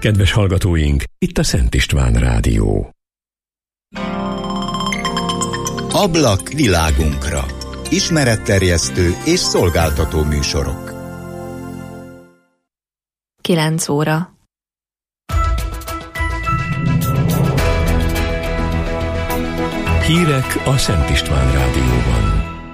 kedves hallgatóink, itt a Szent István Rádió. Ablak világunkra. Ismeretterjesztő és szolgáltató műsorok. 9 óra. Hírek a Szent István Rádióban.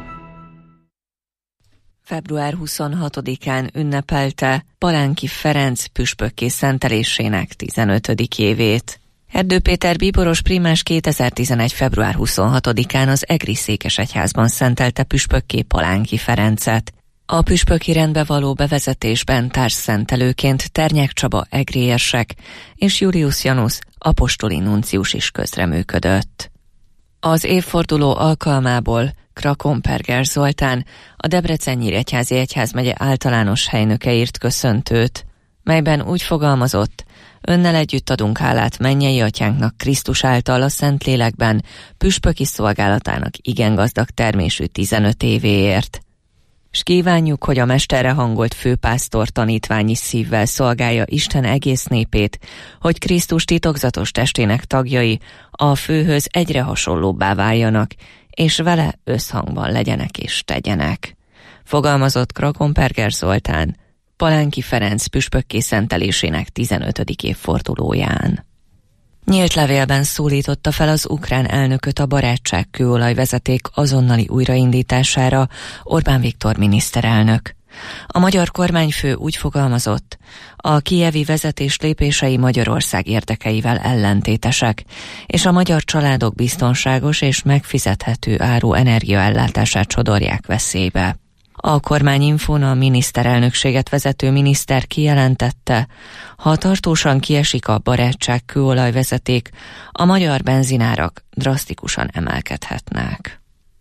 Február 26-án ünnepelte Palánki Ferenc püspökké szentelésének 15. évét. Erdő Péter bíboros prímás 2011. február 26-án az egri székesegyházban szentelte püspökké Palánki Ferencet. A püspöki rendbe való bevezetésben társszentelőként Ternyek Csaba egri érsek és Julius Janus apostoli nuncius is közreműködött. Az évforduló alkalmából Krakomperger Zoltán, a Debrecen-Nyíregyházi Egyházmegye általános helynöke írt köszöntőt, melyben úgy fogalmazott: önnel együtt adunk hálát mennyei atyánknak Krisztus által a Szentlélekben püspöki szolgálatának igen gazdag termésű 15 évéért. S kívánjuk, hogy a mesterre hangolt főpásztor tanítványi szívvel szolgálja Isten egész népét, hogy Krisztus titokzatos testének tagjai a főhöz egyre hasonlóbbá váljanak, és vele összhangban legyenek és tegyenek. Fogalmazott Krakomperger Zoltán Palánki Ferenc püspökké szentelésének 15. évfordulóján. Nyílt levélben szólította fel az ukrán elnököt a barátságkőolajvezeték azonnali újraindítására Orbán Viktor miniszterelnök. A magyar kormányfő úgy fogalmazott: a kijevi vezetés lépései Magyarország érdekeivel ellentétesek, és a magyar családok biztonságos és megfizethető áru energiaellátását sodorják veszélybe. A kormányinfón a miniszterelnökséget vezető miniszter kijelentette, ha tartósan kiesik a barátságkőolajvezeték, a magyar benzinárak drasztikusan emelkedhetnek.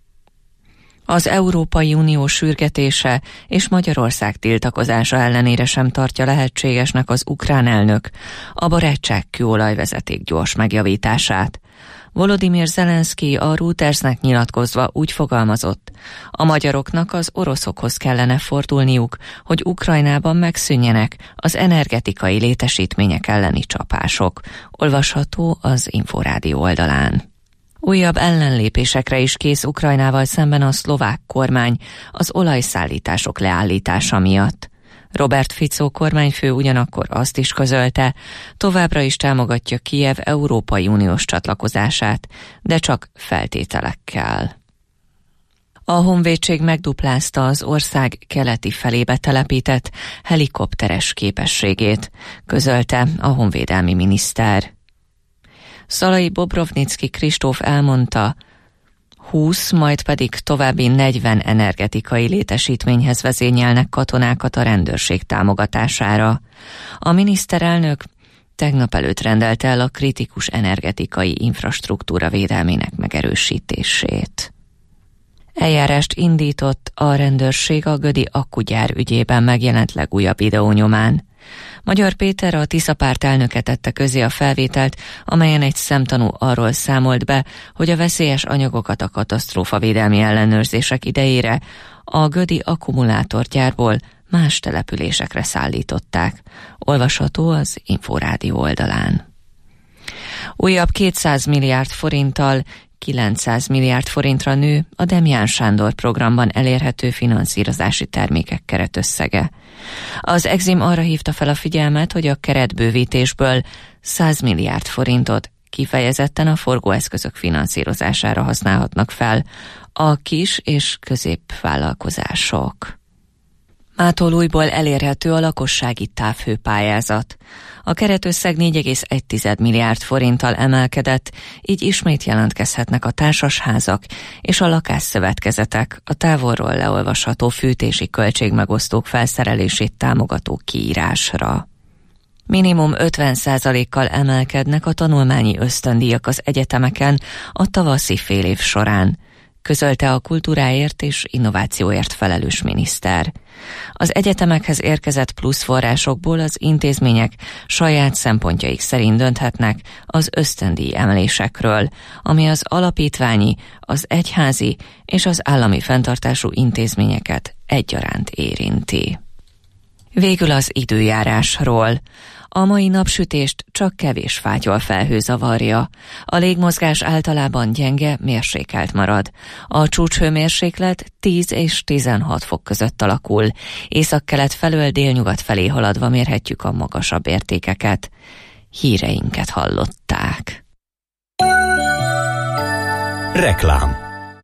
Az Európai Unió sürgetése és Magyarország tiltakozása ellenére sem tartja lehetségesnek az ukrán elnök a barátságkőolajvezeték gyors megjavítását. Volodymyr Zelenszky a Reutersnek nyilatkozva úgy fogalmazott: a magyaroknak az oroszokhoz kellene fordulniuk, hogy Ukrajnában megszűnjenek az energetikai létesítmények elleni csapások. Olvasható az Inforádió oldalán. Újabb ellenlépésekre is kész Ukrajnával szemben a szlovák kormány az olajszállítások leállítása miatt. Robert Fico kormányfő ugyanakkor azt is közölte, továbbra is támogatja Kijev Európai Uniós csatlakozását, de csak feltételekkel. A honvédség megduplázta az ország keleti felébe telepített helikopteres képességét, közölte a honvédelmi miniszter. Szalai Bobrovnicki Kristóf elmondta, 20, majd pedig további 40 energetikai létesítményhez vezényelnek katonákat a rendőrség támogatására. A miniszterelnök tegnap előtt rendelte el a kritikus energetikai infrastruktúra védelmének megerősítését. Eljárást indított a rendőrség a gödi akkugyár ügyében megjelent legújabb videónyomán. Magyar Péter, a Tisza párt elnöke tette közé a felvételt, amelyen egy szemtanú arról számolt be, hogy a veszélyes anyagokat a katasztrófavédelmi ellenőrzések idejére a gödi akkumulátorgyárból más településekre szállították. Olvasható az Inforádió oldalán. Újabb 200 milliárd forinttal 900 milliárd forintra nő a Demján Sándor programban elérhető finanszírozási termékek keretösszege. Az Exim arra hívta fel a figyelmet, hogy a keretbővítésből 100 milliárd forintot kifejezetten a forgóeszközök finanszírozására használhatnak fel a kis és középvállalkozások. Mától újból elérhető a lakossági távhőpályázat. A keretösszeg 4,1 milliárd forinttal emelkedett, így ismét jelentkezhetnek a társasházak és a lakásszövetkezetek a távolról leolvasható fűtési költségmegosztók felszerelését támogató kiírásra. Minimum 50%-kal emelkednek a tanulmányi ösztöndíjak az egyetemeken a tavaszi félév során, közölte a kultúráért és innovációért felelős miniszter. Az egyetemekhez érkezett plusz forrásokból az intézmények saját szempontjaik szerint dönthetnek az ösztöndíj emelésekről, ami az alapítványi, az egyházi és az állami fenntartású intézményeket egyaránt érinti. Végül az időjárásról. A mai napsütést csak kevés fátyolfelhő zavarja. A légmozgás általában gyenge, mérsékelt marad. A csúcshőmérséklet 10 és 16 fok között alakul. Északkelet felől délnyugat felé haladva mérhetjük a magasabb értékeket. Híreinket hallották. Reklám.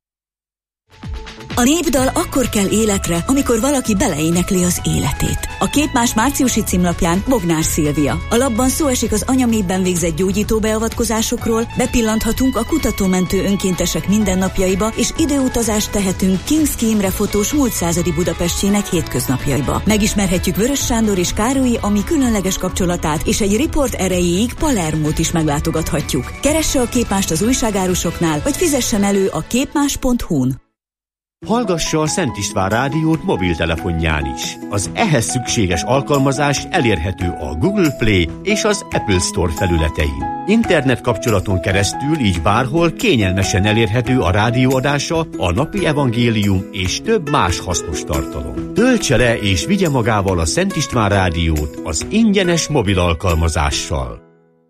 A népdal akkor kell életre, amikor valaki beleénekli az életét. A Képmás márciusi címlapján Bognár Szilvia. A lapban szó esik az anyaméhben végzett gyógyító beavatkozásokról, bepillanthatunk a kutatómentő önkéntesek mindennapjaiba, és időutazást tehetünk Kinszki Imre fotós múlt századi Budapestjének hétköznapjaiba. Megismerhetjük Vörös Sándor és Károlyi Ami különleges kapcsolatát, és egy riport erejéig Palermót is meglátogathatjuk. Keresse a Képmást az újságárusoknál, vagy fizessen elő a képmás.hu-n. Hallgassa a Szent István Rádiót mobiltelefonján is. Az ehhez szükséges alkalmazás elérhető a Google Play és az Apple Store felületein. Internet kapcsolaton keresztül így bárhol kényelmesen elérhető a rádióadása, a napi evangélium és több más hasznos tartalom. Töltse le és vigye magával a Szent István Rádiót az ingyenes mobil alkalmazással.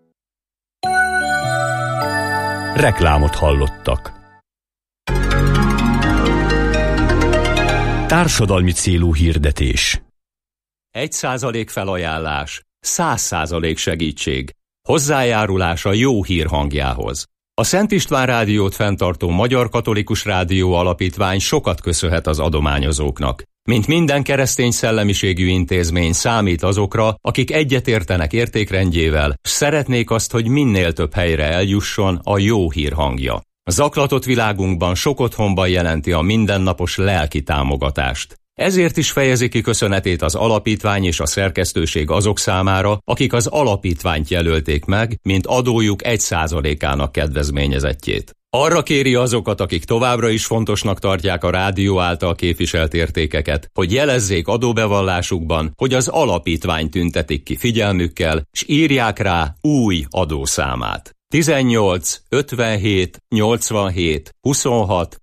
Reklámot hallottak. Társadalmi célú hirdetés. 1% felajánlás, 100% segítség. Hozzájárulás a jó hír hangjához. A Szent István Rádiót fenntartó Magyar Katolikus Rádió Alapítvány sokat köszönhet az adományozóknak. Mint minden keresztény szellemiségű intézmény számít azokra, akik egyetértenek értékrendjével, s szeretnék azt, hogy minél több helyre eljusson a jó hír hangja. Zaklatott világunkban sok otthonban jelenti a mindennapos lelki támogatást. Ezért is fejezi ki köszönetét az alapítvány és a szerkesztőség azok számára, akik az alapítványt jelölték meg, mint adójuk 1%-ának kedvezményezettjét. Arra kéri azokat, akik továbbra is fontosnak tartják a rádió által képviselt értékeket, hogy jelezzék adóbevallásukban, hogy az alapítvány tüntetik ki figyelmükkel, s írják rá új adószámát. 18 57 87 26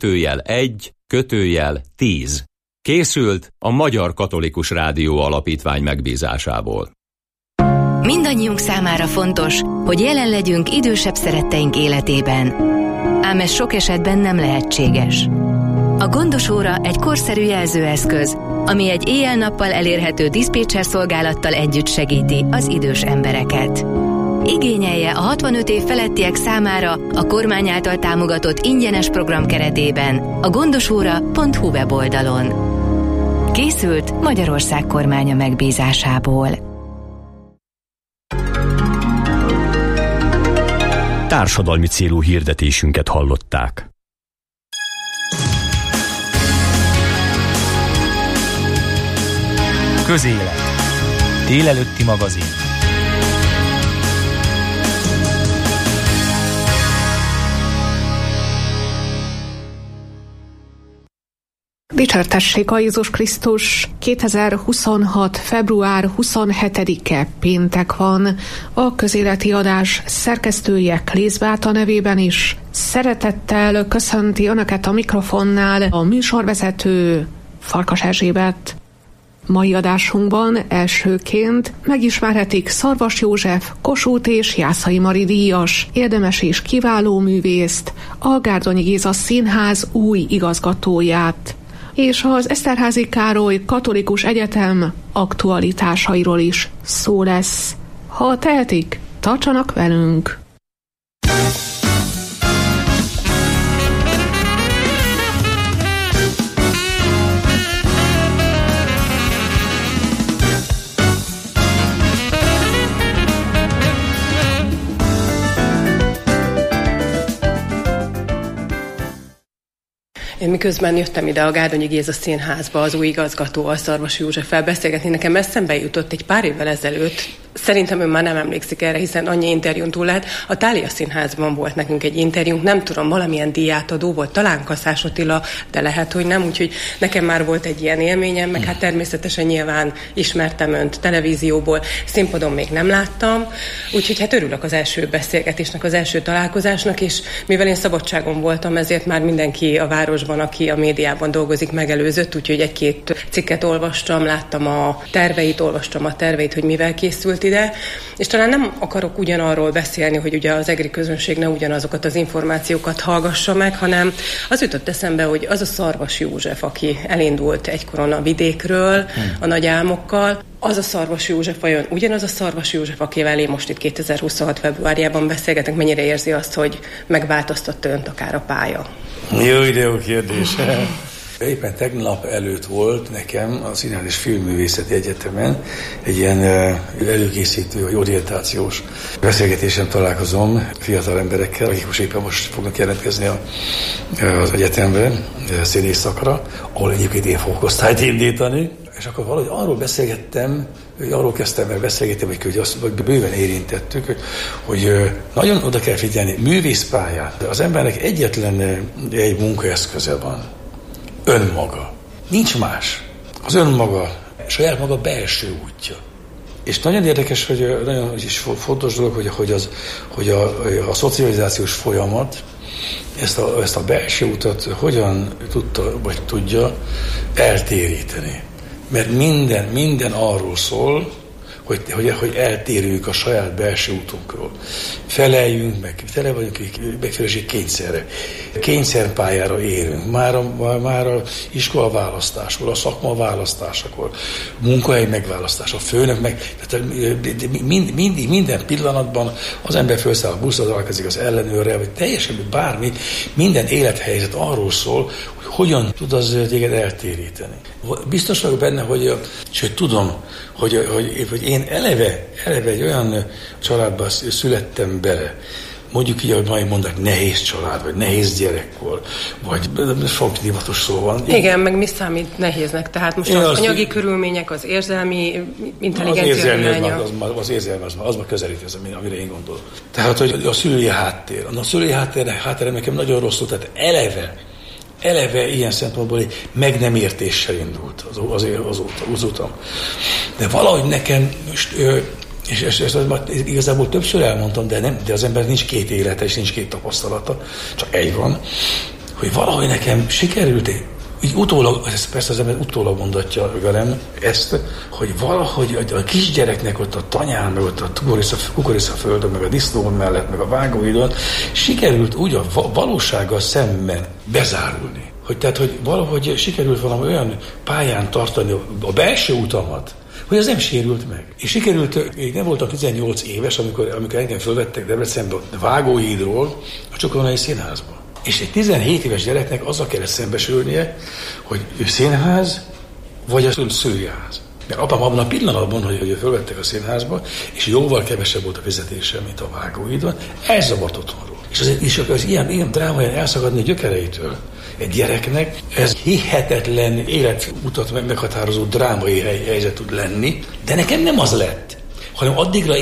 /1 /10. Készült a Magyar Katolikus Rádió Alapítvány megbízásából. Mindannyiunk számára fontos, hogy jelen legyünk idősebb szeretteink életében. Ám ez sok esetben nem lehetséges. A Gondos óra egy korszerű jelzőeszköz, ami egy éjjel-nappal elérhető diszpécser szolgálattal együtt segíti az idős embereket. Igényelje a 65 év felettiek számára a kormány által támogatott ingyenes program keretében a gondosóra.hu weboldalon. Készült Magyarország kormánya megbízásából. Társadalmi célú hirdetésünket hallották. Közélet. Délelőtti magazin. Dicsértessék a Jézus Krisztus! 2026. február 27-e péntek van. A közéleti adás szerkesztője Klész Beáta nevében is szeretettel köszönti Önöket a mikrofonnál a műsorvezető Farkas Erzsébet. Mai adásunkban elsőként megismerhetik Szarvas József, Kossuth és Jászai Mari díjas, érdemes és kiváló művészt, a Gárdonyi Géza Színház új igazgatóját, és az Eszterházy Károly Katolikus Egyetem aktualitásairól is szó lesz. Ha tehetik, tartsanak velünk! Én miközben jöttem ide a Gárdonyi Géza Színházba az új igazgatóval, Szarvas Józseffel beszélgetni, nekem eszembe jutott egy pár évvel ezelőtt Szerintem ön már nem emlékszik erre, hiszen annyi interjún túl lehet. A Thália Színházban volt nekünk egy interjúnk, nem tudom, valamilyen díjátadó volt, talán Kaszás Attila, de lehet, hogy nem, úgyhogy nekem már volt egy ilyen élményem, meg hát természetesen nyilván ismertem önt televízióból, színpadon még nem láttam, úgyhogy hát örülök az első beszélgetésnek, az első találkozásnak, és mivel én szabadságon voltam, ezért már mindenki a városban, aki a médiában dolgozik, megelőzött, úgyhogy egy-két cikket olvastam, láttam a terveit, hogy mivel készült ide, és talán nem akarok ugyanarról beszélni, hogy ugye az egri közönség ne ugyanazokat az információkat hallgassa meg, hanem az jutott eszembe, hogy az a Szarvas József, aki elindult egykoron a vidékről, a nagy álmokkal, az a Szarvas József vajon ugyanaz a Szarvas József, akivel én most itt 2026. februárjában beszélgetek, mennyire érzi azt, hogy megváltoztatta önt akár a pálya? Jó kérdés. Éppen tegnap előtt volt nekem a Színház és Filmművészeti Egyetemen egy ilyen előkészítő, vagy orientációs beszélgetésen találkozom fiatal emberekkel, akik most fognak jelentkezni az egyetemre, színész szakra, ahol egyébként én fogok osztályt indítani. És akkor valahogy arról kezdtem el beszélgetni, hogy azt bőven érintettük, hogy nagyon oda kell figyelni, művészpályán az embernek egyetlen egy munkaeszköze van. Önmaga. Nincs más. Az önmaga, saját maga belső útja. És nagyon érdekes, hogy nagyon is fontos dolog, hogy a szocializációs folyamat ezt a belső utat hogyan tudta, vagy tudja eltéríteni. Mert minden arról szól, hogy eltérjünk a saját belső útunkról. Feleljünk meg, tele vagyunk megfeleségi kényszerre. Kényszerpályára érünk. Már a iskola választáskor, a szakma választásakor, munkahely megválasztása, a főnök tehát minden pillanatban az ember felszáll a buszra, találkozik az ellenőrrel, vagy teljesen bármi, minden élethelyzet arról szól, hogy hogyan tud az téged eltéríteni. Biztos vagyok benne, hogy tudom, hogy én eleve egy olyan családban születtem bele, mondjuk így, ahogy majd mondják, nehéz család, vagy nehéz gyerekkor, vagy sok divatos szó van. Igen, meg mi számít nehéznek? Tehát most az anyagi körülmények, az érzelmi intelligencia hiánya. Az érzelmi, az már közelít ez, amire én gondolok. Tehát, hogy a szülői háttér. A szülői háttér nekem nagyon rosszul, tehát eleve ilyen szempontból egy meg nem értéssel indult az utam. De valahogy nekem most, és ezt igazából többször elmondtam, de az ember nincs két élete, és nincs két tapasztalata, csak egy van, hogy valahogy nekem sikerült, így utólag, persze az ember utólag mondatja velem ezt, hogy valahogy a kisgyereknek ott a tanyán, meg ott a kukoricaföldön, meg a disznó mellett, meg a vágóidon sikerült úgy a valósággal szemben bezárulni. Hogy valahogy sikerült valami olyan pályán tartani a belső utamat, hogy az nem sérült meg. És sikerült, én nem voltam 18 éves, amikor engem fölvettek Debrecenbe a Vágóhídról a Csokonai Színházba. És egy 17 éves gyereknek azzal kellett szembesülnie, hogy ő színház, vagy a szülőház. Mert apám abban a pillanatban, hogy ő fölvettek a színházba, és jóval kevesebb volt a fizetése, mint a Vágóhídon, elzavart otthonról. És az ilyen drámaian elszakadni a gyökereitől egy gyereknek, ez hihetetlen életutat meghatározó drámai helyzet tud lenni, de nekem nem az lett, hanem addigra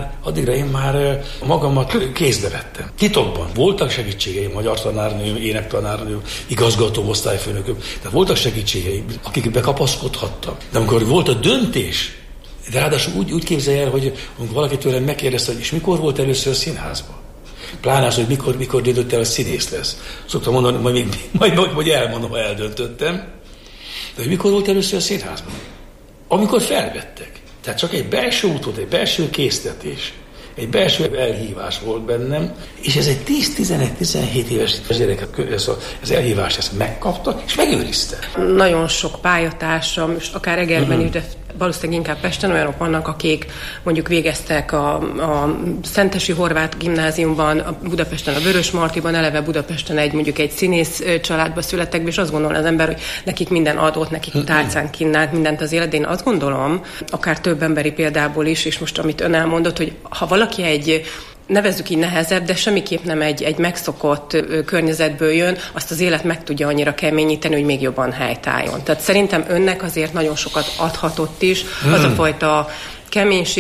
én már magamat kézbe vettem. Titokban voltak segítségeim, magyar tanárnőm, énektanárnőm, igazgató, osztályfőnököm, de voltak segítségeim, akik bekapaszkodhattak. De amikor volt a döntés, de ráadásul úgy képzelj el, hogy valaki tőlem megkérdezte, hogy és mikor volt először a színházban? Pláne az, hogy mikor döntött el, hogy színész lesz. Szoktam mondani, majd elmondom, ha eldöntöttem. De hogy mikor volt először a színházban? Amikor felvettek. Tehát csak egy belső útot, egy belső késztetés, egy belső elhívás volt bennem, és ez egy 10-11-17 éves gyerek az elhívást ezt megkapta, és megőrizte. Nagyon sok pályatársam, és akár Egerben is, de valószínűleg inkább Pesten olyanok vannak, akik mondjuk végeztek a Szentesi Horváth Gimnáziumban, a Budapesten a Vörösmartyban, eleve Budapesten mondjuk egy színész családba születtek, és azt gondolja az ember, hogy nekik minden adott, nekik tálcán kínált mindent az élet. Én azt gondolom, akár több emberi példából is, és most amit ön elmondott, hogy ha valaki egy nevezzük így nehezebb, de semmiképp nem egy megszokott környezetből jön, azt az élet meg tudja annyira keményíteni, hogy még jobban helytálljon. Tehát szerintem önnek azért nagyon sokat adhatott is az a fajta keménység,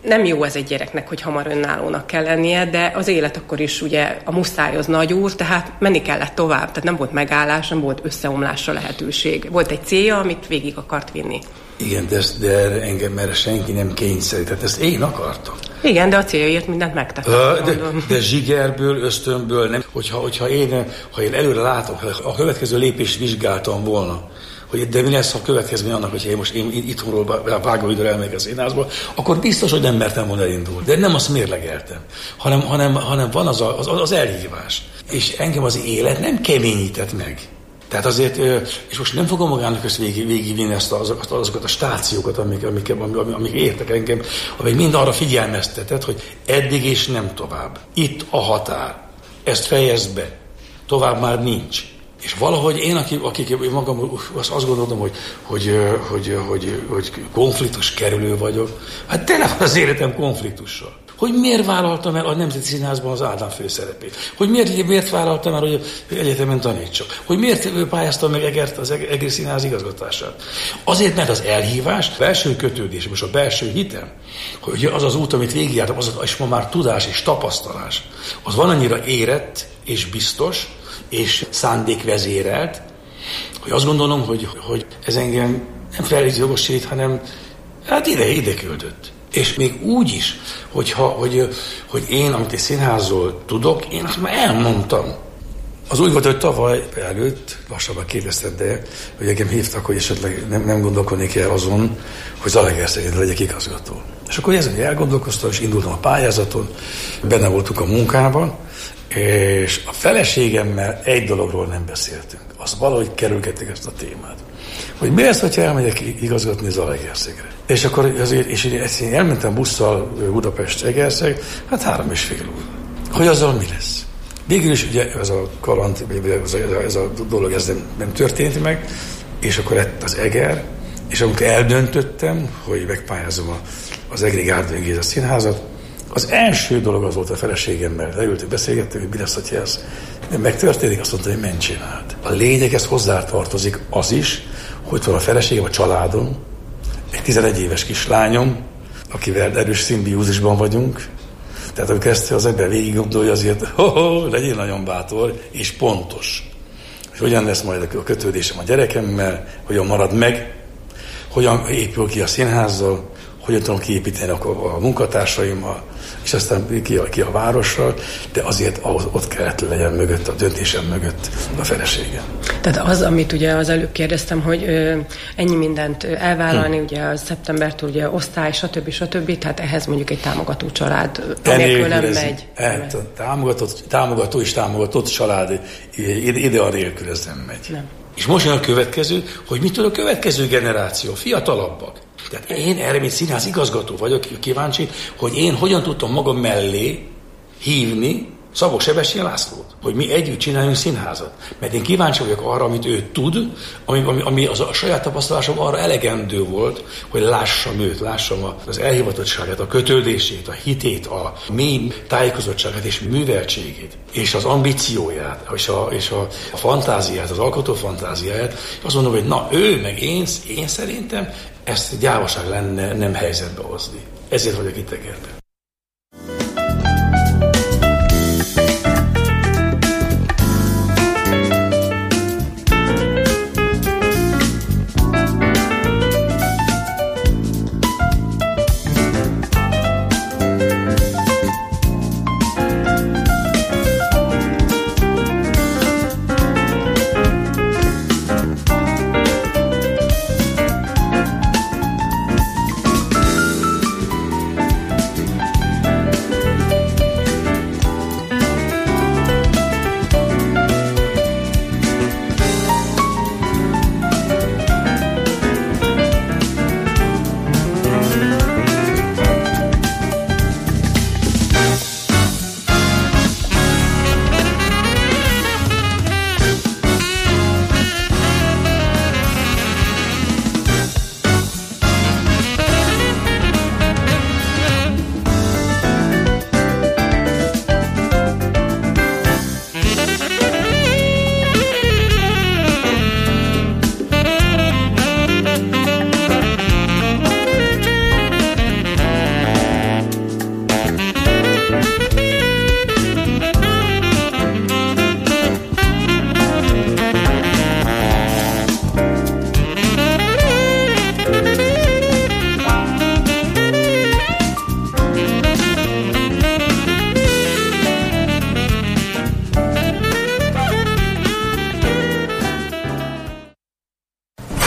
nem jó ez egy gyereknek, hogy hamar önállónak kell lennie, de az élet akkor is ugye a muszáj az nagy úr, tehát menni kellett tovább, tehát nem volt megállás, nem volt összeomlásra lehetőség. Volt egy célja, amit végig akart vinni. Igen, de engem erre senki nem kényszerít, tehát ezt én akartam. Igen, de a céljaért mindent megtett. De zsigerből, ösztönből nem. Ha én előre látom, a következő lépést vizsgáltam volna, hogy de mi lesz a következmény annak, hogyha én itthonról vágóidőre elmegyek a színházba, akkor biztos, hogy nem mertem volna elindulni. De nem azt mérlegeltem, hanem van az elhívás. És engem az élet nem keményített meg. Tehát azért, és most nem fogom magának ezt végigvinni azokat a stációkat, amik értek engem, amik mind arra figyelmeztetett, hogy eddig és nem tovább. Itt a határ. Ezt fejezd be. Tovább már nincs. És valahogy én, akik magam azt gondoltam, hogy konfliktus kerülő vagyok, hát tényleg az életem konfliktussal. Hogy miért vállaltam el a Nemzeti Színházban az Ádám főszerepét? Hogy miért vállaltam el, hogy egyetemen tanítsak? Hogy miért pályáztam meg Egert, az Egri Színház igazgatását? Azért, mert az elhívás, a belső kötődés, most a belső hitem, hogy az az út, amit végigjártam, és ma már tudás és tapasztalás, az van annyira érett és biztos, és szándékvezérelt, hogy azt gondolom, hogy ez engem nem felelősségosít, hanem hát ide küldött. És még úgy is, hogy én, amit egy színházról tudok, én azt már elmondtam. Az úgy volt, hogy tavaly előtt, lassabban kérdezted, de hogy engem hívtak, hogy esetleg nem gondolkodnék el azon, hogy Zalaegerszegen legyek igazgató. És akkor ezen elgondolkoztam, és indultam a pályázaton, benne voltunk a munkában, és a feleségemmel egy dologról nem beszéltünk. Azt valahogy kerülgettük ezt a témát. Hogy mi lesz, hogyha elmegyek igazgatni Zalaegerszegre. És akkor azért, én elmentem busszal Budapest-Egerszeg, hát 3,5 óra. Hogy azzal mi lesz? Végül is ugye ez a kaland, ez a dolog ez nem történt meg, és akkor lett az Eger, és amikor eldöntöttem, hogy megpályázom az Egri Gárdonyi Géza Színházat, az első dolog az volt a feleségemmel, leültünk, beszélgettünk, hogy mi lesz, hogyha ez megtörténik, azt mondta, hogy menj csináld. A lényeg, ez hozzátartozik az is, hogy van a feleségem, a családom, egy 11 éves kislányom, akivel erős szimbiózisban vagyunk. Tehát amikor ezt az ember végig gondolja, azért legyél nagyon bátor és pontos. És hogyan lesz majd a kötődésem a gyerekemmel, hogyan marad meg, hogyan épül ki a színházzal, hogyan tudom kiépíteni a munkatársaimmal, és aztán ki a várossal, de azért ott kellett legyen mögött, a döntésem mögött a feleségem. Tehát az, amit ugye az előbb kérdeztem, hogy ennyi mindent elvállalni, ugye a szeptembertől ugye osztály, stb. Tehát ehhez mondjuk egy támogató család, anélkül nem megy. Támogató és támogatott család, ide anélkül ez nem megy. Nem. És most jön a következő, hogy mit tud a következő generáció, fiatalabbak. Tehát én erre, mint színház igazgató vagyok kíváncsi, hogy én hogyan tudtam magam mellé hívni Szabó Sebestyén Lászlót, hogy mi együtt csináljunk színházat. Mert én kíváncsi vagyok arra, amit ő tud, ami a saját tapasztalásom arra elegendő volt, hogy lássam őt, lássam az elhivatottságát, a kötődését, a hitét, a mély tájékozottságát és műveltségét, és az ambícióját, és a fantáziát, az alkotó fantáziáját. Azt mondom, hogy na, ő meg én szerintem ezt gyávaság lenne nem helyzetbe hozni. Ezért vagyok itt Egerben.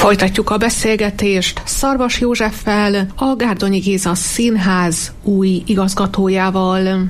Folytatjuk a beszélgetést Szarvas Józseffel, a Gárdonyi Géza Színház új igazgatójával.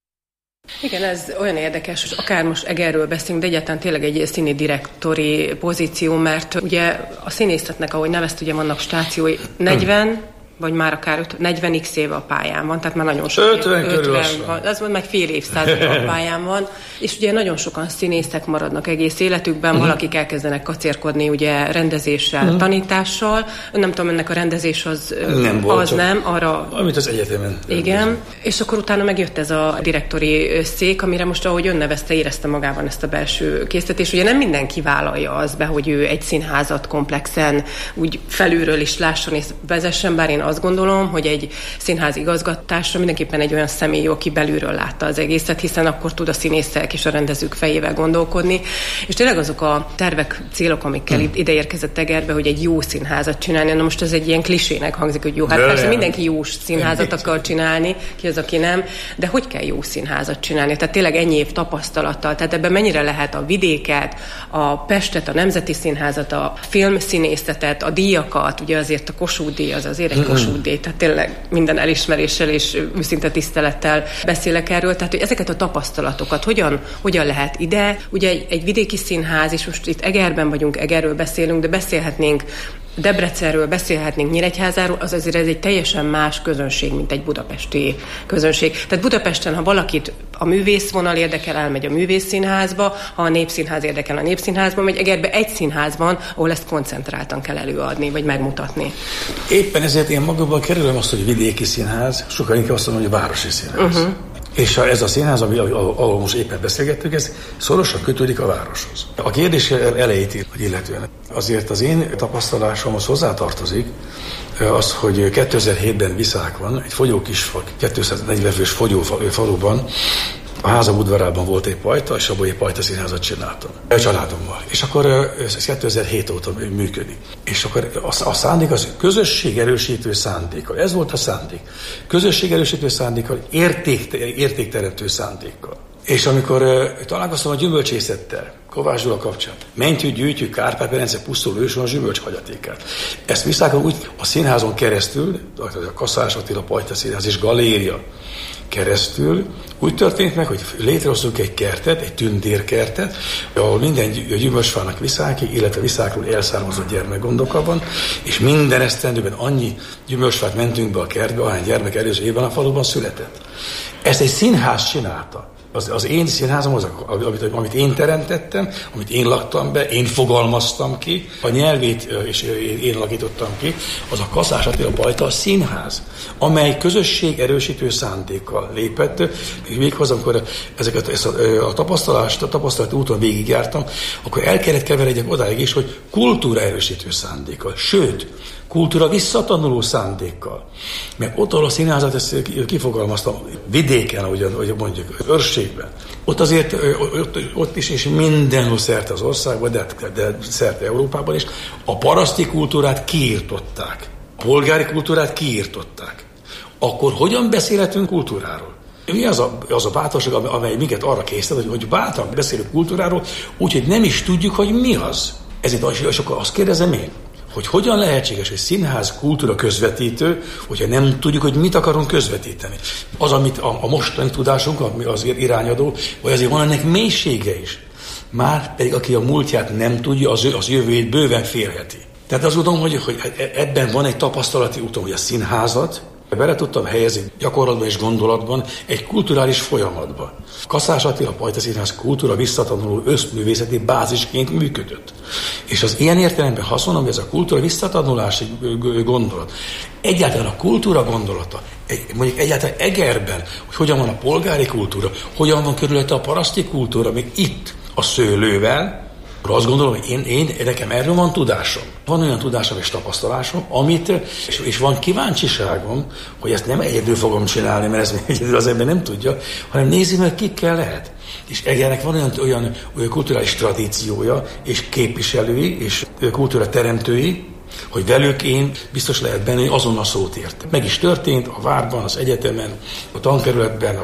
Igen, ez olyan érdekes, hogy akár most Egerről beszélünk, de egyáltalán tényleg egy színi direktori pozíció, mert ugye a színészetnek, ahogy nevezt, ugye vannak stációi 40, vagy már akár 40x éve a pályán van, tehát már nagyon sok 50 van, az meg fél évszázad a pályán van, és ugye nagyon sokan színészek maradnak egész életükben, valakik elkezdenek kacérkodni ugye rendezéssel, tanítással, nem tudom, ennek a rendezés az nem, arra... Amit az egyetemen. Igen, és akkor utána megjött ez a direktori szék, amire most, ahogy ön nevezte, érezte magában ezt a belső készítést. Ugye nem mindenki vállalja az be, hogy ő egy színházat komplexen úgy felülről is lásson és vezessen, bár én azt gondolom, hogy egy színház igazgatásra mindenképpen egy olyan személy, aki belülről látta az egészet, hiszen akkor tud a színészek és a rendezők fejével gondolkodni. És tényleg azok a tervek, célok, amikkel ide érkezett Egerbe, hogy egy jó színházat csinálni. Na most ez egy ilyen klisének hangzik, hogy jó, hát persze mindenki jó színházat akar csinálni, ki az, aki nem, de hogy kell jó színházat csinálni? Tehát tényleg ennyi év tapasztalattal, tehát ebben mennyire lehet a vidéket, a Pestet, a Nemzeti Színházat, a filmszínészetet, a díjakat, ugye azért a Kossuth díj az azért egy Kossuth díj, tehát tényleg minden elismeréssel és őszinte tisztelettel beszélek erről, tehát hogy ezeket a tapasztalatokat hogyan lehet ide, ugye egy vidéki színház, és most itt Egerben vagyunk, Egerről beszélünk, de beszélhetnénk Debrecenről, beszélhetnénk Nyíregyházáról, az azért ez egy teljesen más közönség, mint egy budapesti közönség. Tehát Budapesten, ha valakit a művészvonal érdekel, elmegy a művészszínházba, ha a népszínház érdekel, a népszínházba megy, Egerben egy színház van, ahol ezt koncentráltan kell előadni, vagy megmutatni. Éppen ezért én magamban kerülöm azt, hogy vidéki színház, sokkal inkább azt mondom, hogy városi színház. És ez a színház, ahol most éppen beszélgettünk, ez szorosan kötődik a városhoz. A kérdés elejét illetően azért az én tapasztalásomhoz hozzátartozik az, hogy 2007-ben Viszákon, egy fogyókisfag, 240 fős fogyófaluban, a házam udvarában volt egy pajta, és abból egy pajta színházat csináltam. A családommal. És akkor ez 2007 óta működik. És akkor a szándék az közösségerősítő szándékkal. Ez volt a szándék. Közösségerősítő szándékkal, értékteremtő szándékkal. És amikor találkoztam a gyümölcsészettel, Kovács Gyula kapcsán, mentjük, gyűjtjük Kárpát Berence pusztuló őson a gyümölcshagyatékát. Ezt Viszákon úgy a színházon keresztül, a Kaszás Attila Pajta Színház és galéria keresztül úgy történt meg, hogy létrehoztunk egy kertet, egy tündérkertet, ahol minden gyümölcsfának Viszáki, illetve Viszákról elszármazott gyermekgondok van, és minden esztendőben annyi gyümölcsfát mentünk be a kertbe, ahány gyermek előző évben a faluban született. Ezt egy színház csinálta. Az én színházam az, amit én teremtettem, amit én laktam be, én fogalmaztam ki, a nyelvét és én alakítottam ki, az a Kaszás Attila Pajta Színház, amely közösség erősítő szándékkal lépett. Méghozzá, amikor ezt a tapasztalati úton végigjártam, akkor el kellett keveredjek odáig is, hogy kultúra erősítő szándékkal. Sőt, kultúra visszatanuló szándékkal. Mert ott, ahol a színházat, ezt kifogalmaztam, vidéken, ahogy mondjuk, Örségben, ott azért, ott is, és mindenhol szerte az országban, de szerte Európában is, a paraszti kultúrát kiirtották. A polgári kultúrát kiirtották. Akkor hogyan beszélhetünk kultúráról? Mi az a bátorság, amely minket arra készített, hogy bátran beszélünk kultúráról, úgyhogy nem is tudjuk, hogy mi az. És akkor azt kérdezem én, hogy hogyan lehetséges, hogy színház kultúra közvetítő, hogyha nem tudjuk, hogy mit akarunk közvetíteni. Az, amit a mostani tudásunk, ami az irányadó, vagy azért van ennek mélysége is. Már pedig aki a múltját nem tudja, az jövőjét bőven félheti. Tehát azt gondolom, hogy ebben van egy tapasztalati úton, hogy a színházat bele tudtam helyezni gyakorlatban és gondolatban egy kulturális folyamatba. Kaszás Attila Pajta Színház kultúra visszatanuló összművészeti bázisként működött. És az ilyen értelemben haszon, hogy ez a kultúra visszatanulási gondolat. Egyáltalán a kultúra gondolata, mondjuk egyáltalán Egerben, hogy hogyan van a polgári kultúra, hogyan van körülötte a paraszti kultúra, még itt a szőlővel, azt gondolom, hogy nekem erről van tudásom. Van olyan tudásom és tapasztalásom, amit, és van kíváncsiságom, hogy ezt nem egyedül fogom csinálni, mert ezt egyedül az ember nem tudja, hanem nézi meg, kikkel lehet. És Egernek van olyan kulturális tradíciója, és képviselői, és kultúra teremtői, hogy velük én biztos lehet benne, hogy azonnal szót értem. Meg is történt a várban, az egyetemen, a tankerületben,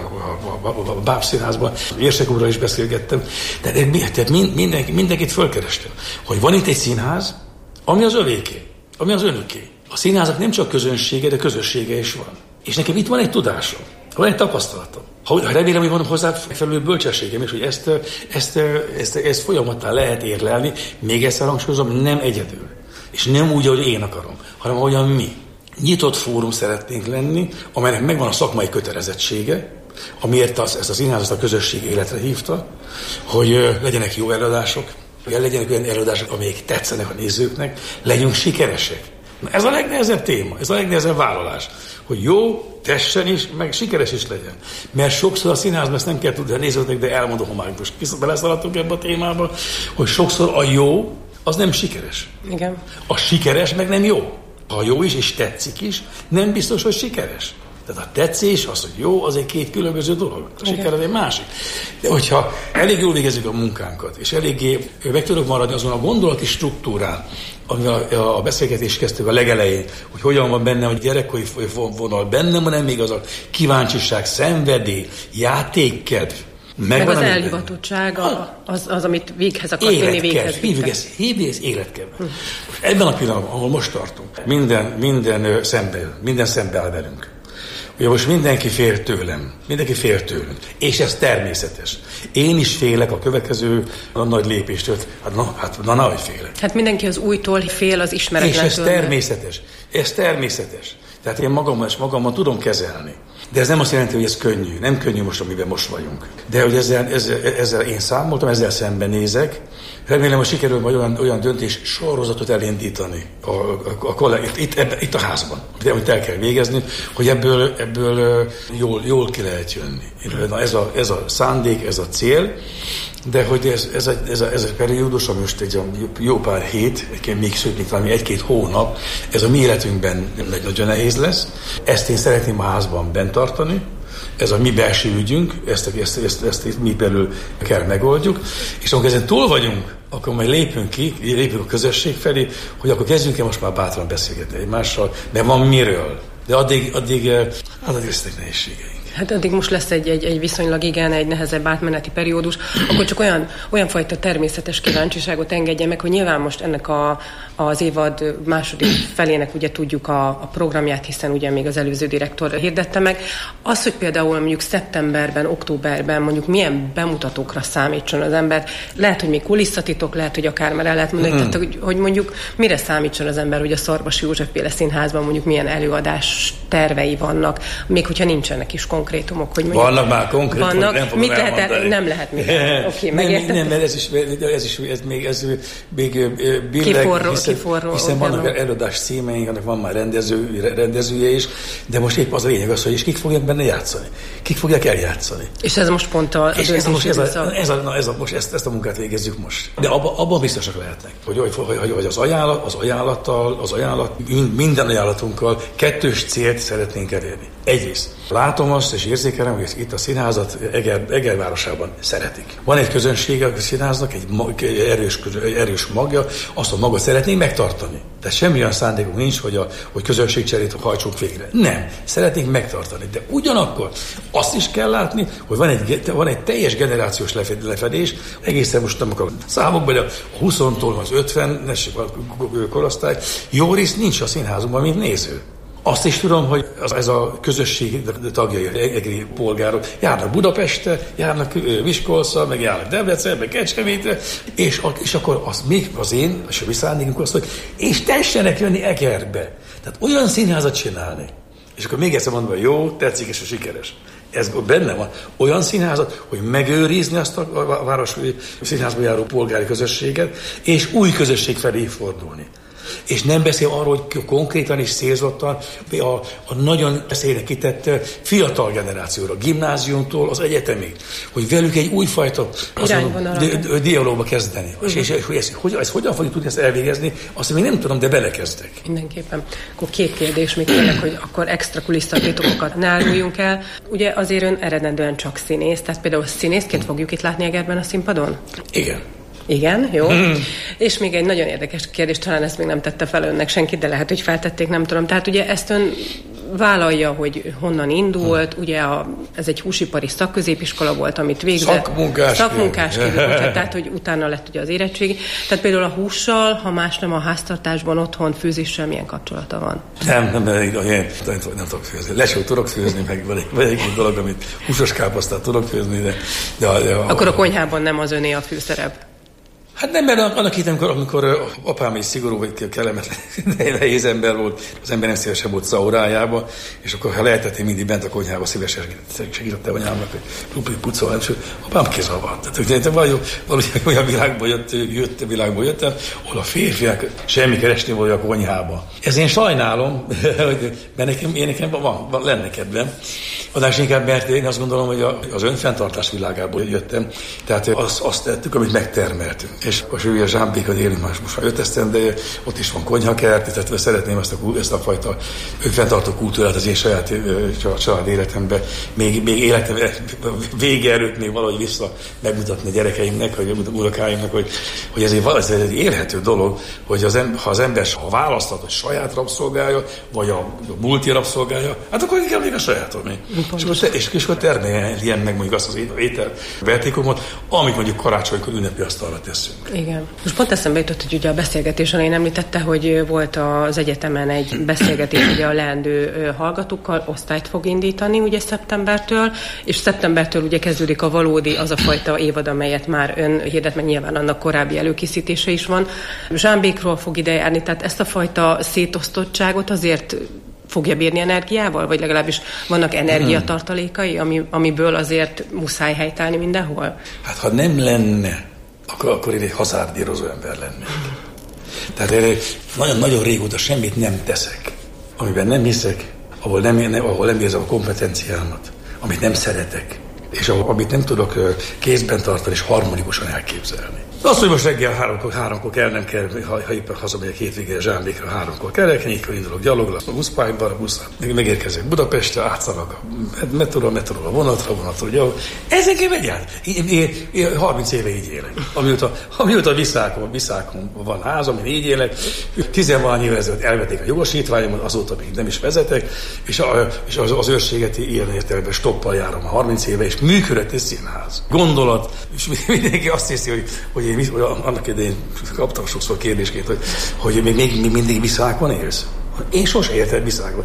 a bábszínházban, Érszek úrral is beszélgettem, tehát mindenkit fölkerestem, hogy van itt egy színház, ami az övéké, ami az önöké. A színházak nem csak közönsége, de közössége is van. És nekem itt van egy tudásom, van egy tapasztalatom. Remélem, hogy van hozzá felül bölcsességem is, hogy ezt folyamattá lehet érlelni, még egyszer hangsúlyozom, nem egyedül. És nem úgy, ahogy én akarom, hanem ahogyan mi. Nyitott fórum szeretnénk lenni, amelynek megvan a szakmai kötelezettsége, amiért ezt a színházat a közösség életre hívta, hogy legyenek jó előadások, hogy legyenek olyan előadások, amelyek tetszenek a nézőknek, legyünk sikeresek. Na, ez a legnehezebb téma, ez a legnehezebb vállalás, hogy jó, tessen is, meg sikeres is legyen. Mert sokszor a színházban ezt nem kell tudni a nézőknek, de elmondom, ha már most beleszaladtunk ebbe a témába, hogy sokszor a jó, az nem sikeres. Igen. A sikeres meg nem jó. Ha jó is, és tetszik is, nem biztos, hogy sikeres. Tehát a tetszés, az, hogy jó, az egy két különböző dolog. A siker az egy másik. De hogyha elég jól végezzük a munkánkat, és eléggé meg tudok maradni azon a gondolati struktúrán, amivel a beszélgetést kezdtük a legelején, hogy hogyan van benne, hogy gyerekkori vonal bennem van, nem még az a kíváncsiság, szenvedély, játékkedv, meg az elhivatottság, az, amit véghez akar vinni, véghez vitte. Hívjuk ezt életkedv. Ebben a pillanatban, ahol most tartunk, minden szembe áll velünk. Ugye most mindenki fél tőlem, mindenki fél tőlünk, és ez természetes. Én is félek a következő nagy lépéstől, hogy félek. Hát mindenki az újtól fél, az ismeretlentől. És ez természetes. Tehát én magammal tudom kezelni. De ez nem azt jelenti, hogy ez könnyű. Nem könnyű most, amiben most vagyunk. De hogy ezzel én számoltam, ezzel szembenézek. Remélem, hogy sikerül majd olyan döntés sorozatot elindítani itt a házban. De amit el kell végezni, hogy ebből jól ki lehet jönni. Na, ez a szándék, ez a cél, de hogy ez a periódus, ami most egy jó pár hét, még valami egy-két hónap, ez a mi életünkben nagyon nehéz lesz. Ezt én szeretném a házban bent tartani. Ez a mi belső ügyünk, ezt mi belül kell megoldjuk. És amikor ezen túl vagyunk, akkor majd lépünk a közösség felé, hogy akkor kezdjünk el most már bátran beszélgetni egymással, de van miről. De addig lesznek nehézségeink. Hát addig most lesz egy viszonylag egy nehezebb átmeneti periódus, akkor csak olyan fajta természetes kíváncsiságot engedje meg, hogy nyilván most ennek az évad második felének ugye tudjuk a programját, hiszen ugye még az előző direktor hirdette meg. Az, hogy például mondjuk szeptemberben, októberben mondjuk milyen bemutatókra számítson az ember, lehet, hogy még kulisszatitok, lehet, hogy akár már el lehet mondani, tehát, hogy mondjuk mire számítson az ember, hogy a Szarvasi Józsefféle Színházban mondjuk milyen előadás tervei vannak, még hogyha nincsenek is konkrétumok, hogy mondjuk... Vannak már konkrétumok, nem fogom elmondani. Nem lehet még. Oké, megértem. Nem, mert ez még billeg, hiszen vannak előadás címeink, annak van már rendezője is, de most épp az a lényeg az, hogy és kik fogják benne játszani. Kik fogják eljátszani. És ez most pont a most ezt a munkát végezzük most. De abban biztosak lehetnek, hogy az ajánlat, minden ajánlatunkkal kettős célt szeretnénk elérni. Egyrészt látom azt, és érzékelem, hogy itt a színházat Eger városában szeretik. Van egy közönsége a színháznak, egy erős magja, azt a magot szeretnénk megtartani. Tehát semmilyen szándékunk nincs, hogy közönségcserét hajtsunk végre. Nem. Szeretnénk megtartani. De ugyanakkor azt is kell látni, hogy van egy teljes generációs lefedés, egészen most nem akarom számokban, de a 20-tól az 50-es korosztály jó rész nincs a színházunkban, mint néző. Azt is tudom, hogy ez a közösség tagjai, egri polgárok járnak Budapestre, járnak Miskolcra, meg járnak Debrecenbe, Kecskemétre, és akkor az én, és a mi szándékunk az, hogy és tessenek jönni Egerbe. Tehát olyan színházat csinálni. És akkor még egyszer mondom, hogy jó, tetszik és sikeres. Ez benne van. Olyan színházat, hogy megőrizni azt a városi színházba járó polgári közösséget, és új közösség felé fordulni. És nem beszél arról, hogy konkrétan és célzottan a nagyon beszélnek kitett fiatal generációra, gimnáziumtól az egyetemig, hogy velük egy újfajta dialógba kezdeni. És hogy ezt hogyan fogjuk tudni ezt elvégezni, azt még nem tudom, de belekezdek. Mindenképpen. Akkor két kérdés még tényleg, hogy akkor extra kulisszatitokokat ne áruljuk el. Ugye azért ön eredendően csak színész, tehát például színészként fogjuk itt látni Egerben a színpadon? Igen, jó. És még egy nagyon érdekes kérdés, talán ezt még nem tette fel önnek senki, de lehet, hogy feltették, nem tudom. Tehát ugye ezt ön vállalja, hogy honnan indult, ugye ez egy húsipari szakközépiskola volt, amit végzett. Szakmunkásként volt, tehát hogy utána lett ugye az érettségi. Tehát például a hússal, ha más nem a háztartásban, otthon főzéssel milyen kapcsolata van? Nem tudok főzni. Lesó tudok főzni, meg vagy egy dolog, amit húsos káposztát tudok főzni, de akkor a konyhában nem az öné a főszerep? Hát nem, mert annak itt, amikor apám is szigorú, vagy kellemetlen, nehéz ember volt, az ember nem szívesen volt szaurájába, és akkor ha lehetett, én mindig bent a konyhába szívesen segítettem anyámnak, hogy pucolni, és apám kézalvat. Tehát valahogy olyan világból jöttem, ahol a férfiak semmi keresni volna a konyhába. Ez én sajnálom, mert nekem lenne kedvem. Adás inkább, mert én azt gondolom, hogy az önfenntartás világából jöttem, tehát azt tettük, amit megtermeltünk. És most ugye a Zsámbékon élünk most már 5 esztendeje, ott is van konyhakert, tehát szeretném ezt a fajta önfenntartó kultúrát az én saját család életemben, még életem vége előtt még valahogy vissza megmutatni a gyerekeimnek, vagy a unokáimnak, hogy ez egy élhető dolog, hogy ha az ember választhat, hogy saját rabszolgája, vagy a multi rabszolgája, hát akkor inkább még a sajátom. És akkor termeljen meg mondjuk azt az ételvertikumot, amit mondjuk karácsonykor ünnepi asztalra teszünk. Igen. Most pont eszembe jutott, hogy ugye a beszélgetés elején említette, hogy volt az egyetemen egy beszélgetés ugye a leendő hallgatókkal, osztályt fog indítani ugye szeptembertől, és szeptembertől ugye kezdődik a valódi az a fajta évad, amelyet már ön hirdet, meg nyilván annak korábbi előkészítése is van. Zsámbékról fog ide járni, tehát ezt a fajta szétosztottságot azért fogja bírni energiával, vagy legalábbis vannak energiatartalékai, amiből azért muszáj helytállni mindenhol? Hát ha nem lenne, akkor én egy hazárdírozó ember lennék. Tehát én nagyon-nagyon régóta semmit nem teszek, amiben nem hiszek, ahol nem érzem a kompetenciámat, amit nem szeretek, és amit nem tudok kézben tartani és harmonikusan elképzelni. Azt, hogy most reggel 3-kor kell, nem kell, ha éppen hazamegyek hétvégére Zsámbékra 3-kor kell, 4-kor indulok gyalogla, a buszpályba, a buszra, megérkezek Budapestre, átszalag a metróra, vonatra, gyalog. Ezeken megy át. Én 30 éve így élek. Amióta Viszákon van házam, én így élek. 10-valahány évvel ezelőtt elvették a jogosítványomat, azóta még nem is vezetek, és az őrséget ilyen értelemben stoppal járom a 30 éve, és működött egy színház. Gondolat, és mindenki azt hiszi, hogy én annak idején kaptam sokszor kérdésként, hogy még mindig Viszákon élsz. Én sose értem Viszákon.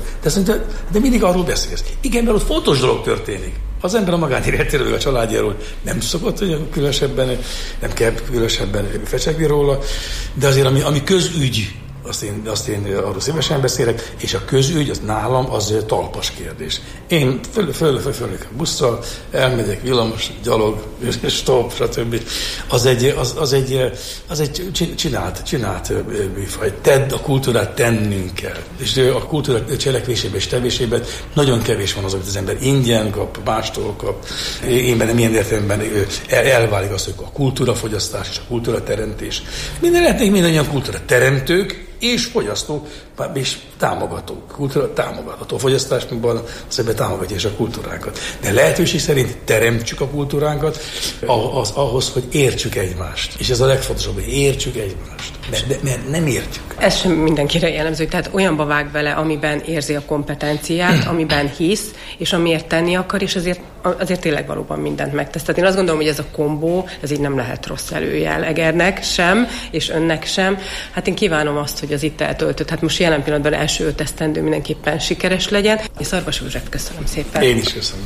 De mindig arról beszélsz. Igen, mert ott fontos dolog történik. Az ember a magánéletéről, a családjáról nem szokott, hogy nem kell különösebben fecsegni róla, de azért ami közügy, azt én arról szívesen beszélek, és a közügy, az nálam, az talpas kérdés. Én fölök a busszal, elmegyek, villamos, gyalog, stop, stb. Az egy csinált műfaj. A kultúrát tennünk kell. És a kultúra cselekvésében és tevésében nagyon kevés van az, amit az ember ingyen kap, mástól kap. Én bennem ilyen értelemben elválik az, hogy a kultúrafogyasztás és a kultúrateremtés. Mindannyian kultúra teremtők, és fogyasztók, és támogatók. Kultúra támogató fogyasztásban az ebben támogatja és a kultúránkat. De lehetőség szerint teremtsük a kultúránkat ahhoz, hogy értsük egymást. És ez a legfontosabb, hogy értsük egymást. Mert nem értjük. Ez sem mindenkire jellemző, tehát olyanba vág bele, amiben érzi a kompetenciát, amiben hisz, és amiért tenni akar, és azért tényleg valóban mindent megtesz. Tehát én azt gondolom, hogy ez a kombó, ez így nem lehet rossz előjel Egernek sem, és önnek sem. Hát én kívánom azt, hogy az itt eltöltött, hát most jelen pillanatban első 5 esztendő mindenképpen sikeres legyen. És Szarvas József, köszönöm szépen. Én is köszönöm.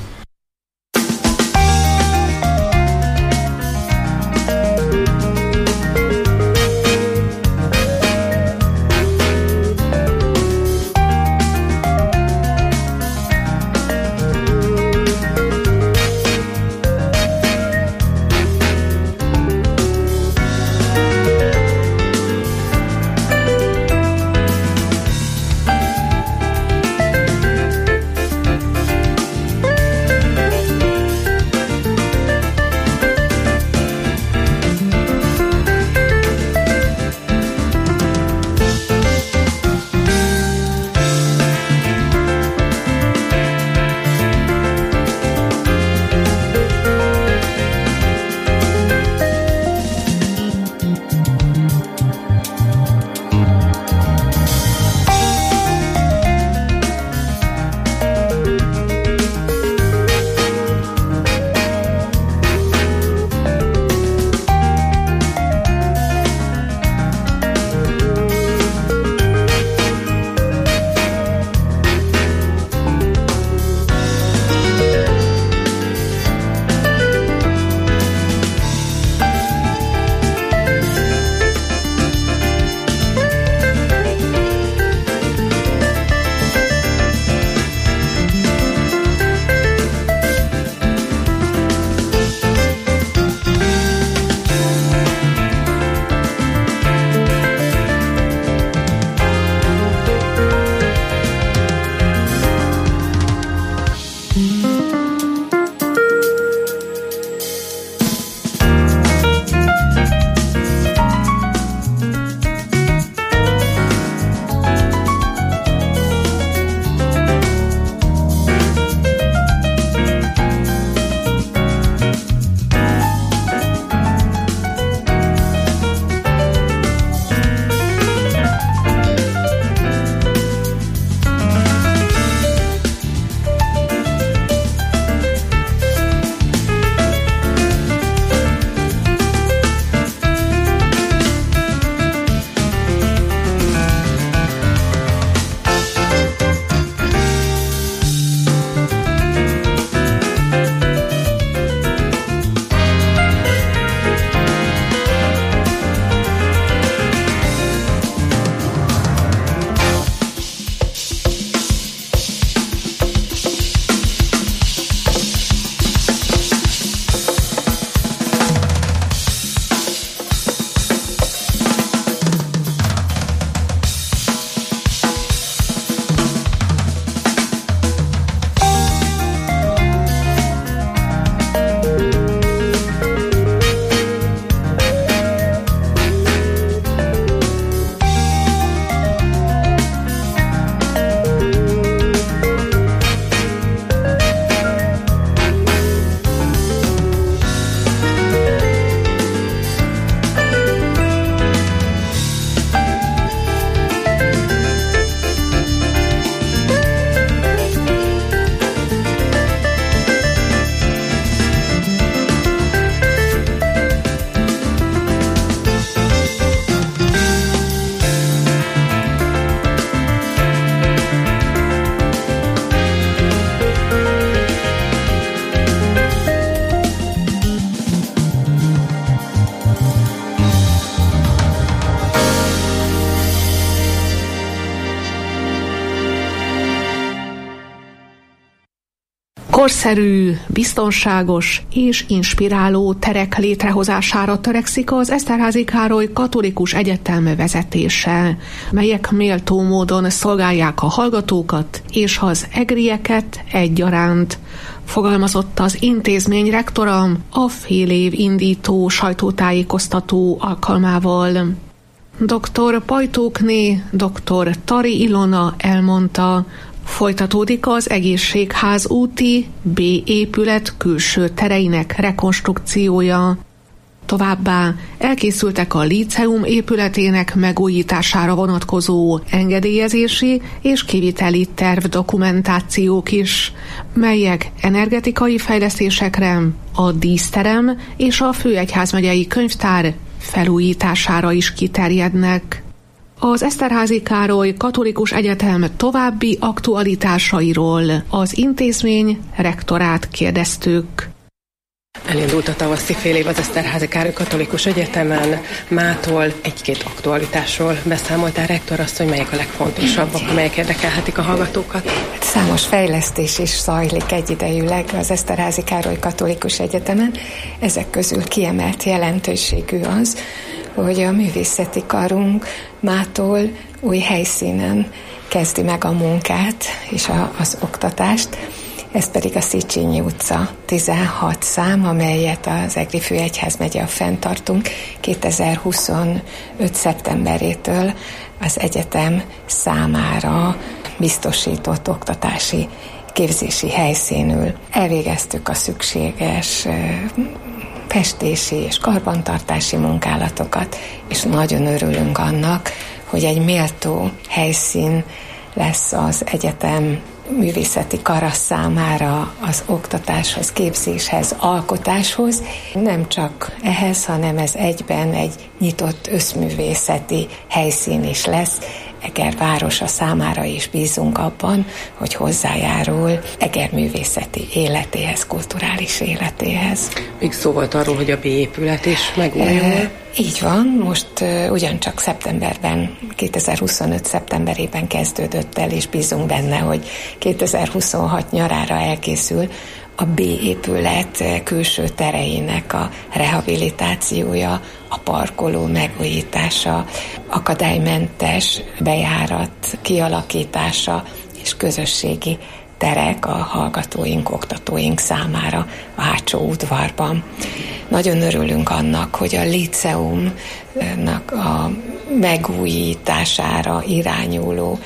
Korszerű, biztonságos és inspiráló terek létrehozására törekszik az Eszterházy Károly Katolikus Egyetem vezetése, melyek méltó módon szolgálják a hallgatókat és az egrieket egyaránt, fogalmazott az intézmény rektora a fél év indító sajtótájékoztató alkalmával. Dr. Pajtókné, dr. Tari Ilona elmondta, folytatódik az Egészségház úti B épület külső tereinek rekonstrukciója. Továbbá elkészültek a líceum épületének megújítására vonatkozó engedélyezési és kiviteli tervdokumentációk is, melyek energetikai fejlesztésekre, a díszterem és a Főegyházmegyei Könyvtár felújítására is kiterjednek. Az Eszterházy Károly Katolikus Egyetem további aktualitásairól az intézmény rektorát kérdeztük. Elindult a tavaszi fél év az Eszterházy Károly Katolikus Egyetemen. Mától egy-két aktualitásról beszámoltál, rektor asszony, melyek a legfontosabbak, amelyek érdekelhetik a hallgatókat? Számos fejlesztés is zajlik egyidejűleg az Eszterházy Károly Katolikus Egyetemen. Ezek közül kiemelt jelentőségű az, hogy a művészeti karunk mától új helyszínen kezdi meg a munkát és az oktatást. Ez pedig a Széchenyi utca 16 szám, amelyet az Egri Főegyházmegye fenntartunk 2025. szeptemberétől az egyetem számára biztosított oktatási képzési helyszínül. Elvégeztük a szükséges festési és karbantartási munkálatokat, és nagyon örülünk annak, hogy egy méltó helyszín lesz az egyetem művészeti kara számára az oktatáshoz, képzéshez, alkotáshoz. Nem csak ehhez, hanem ez egyben egy nyitott összművészeti helyszín is lesz. Eger városa számára is bízunk abban, hogy hozzájárul Eger művészeti életéhez, kulturális életéhez. Még szó volt arról, hogy a B épület is megújul. Így van, most ugyancsak szeptemberben, 2025. szeptemberében kezdődött el, és bízunk benne, hogy 2026 nyarára elkészül a B épület külső tereinek a rehabilitációja, a parkoló megújítása, akadálymentes bejárat kialakítása és közösségi terek a hallgatóink, oktatóink számára a hátsó udvarban. Nagyon örülünk annak, hogy a líceumnak a megújítására irányuló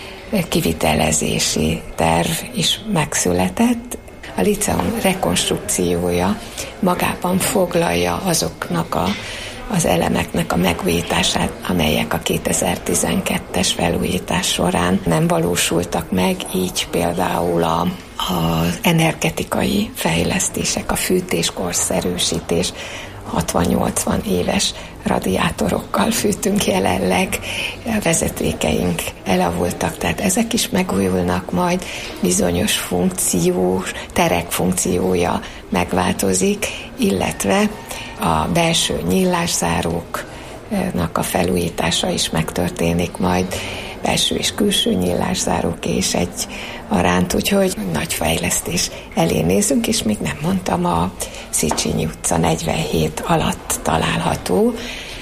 kivitelezési terv is megszületett. A líceum rekonstrukciója magában foglalja azoknak az elemeknek a megújítását, amelyek a 2012-es felújítás során nem valósultak meg, így például az energetikai fejlesztések, a fűtéskorszerűsítés, 60-80 éves radiátorokkal fűtünk jelenleg, a vezetékeink elavultak, tehát ezek is megújulnak, majd bizonyos funkció, terek funkciója megváltozik, illetve a belső nyílászáróknak a felújítása is megtörténik majd, belső és külső nyílászárók és egy aránt, úgyhogy nagy fejlesztés elé nézünk, és még nem mondtam, a Széchenyi utca 47 alatt található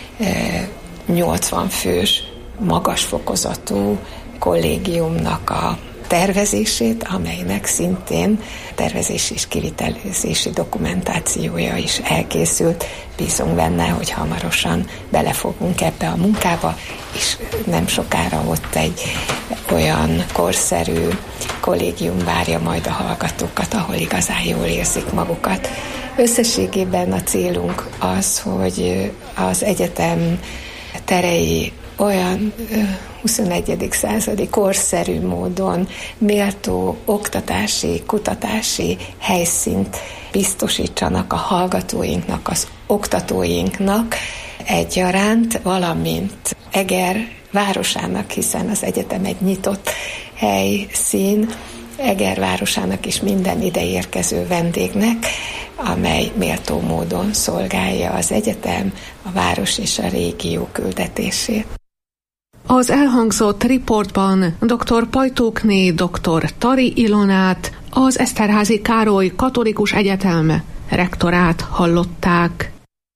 80 fős, magas fokozatú kollégiumnak a tervezését, amelynek szintén tervezési és kivitelezési dokumentációja is elkészült. Bízunk benne, hogy hamarosan belefogunk ebbe a munkába, és nem sokára ott egy olyan korszerű kollégium várja majd a hallgatókat, ahol igazán jól érzik magukat. Összességében a célunk az, hogy az egyetem terei olyan 21. századi korszerű módon méltó oktatási, kutatási helyszínt biztosítsanak a hallgatóinknak, az oktatóinknak egyaránt, valamint Eger városának, hiszen az egyetem egy nyitott helyszín, Eger városának is minden ide érkező vendégnek, amely méltó módon szolgálja az egyetem, a város és a régió küldetését. Az elhangzott riportban dr. Pajtókné dr. Tari Ilonát, Az Eszterházy Károly Katolikus Egyetem rektorát hallották.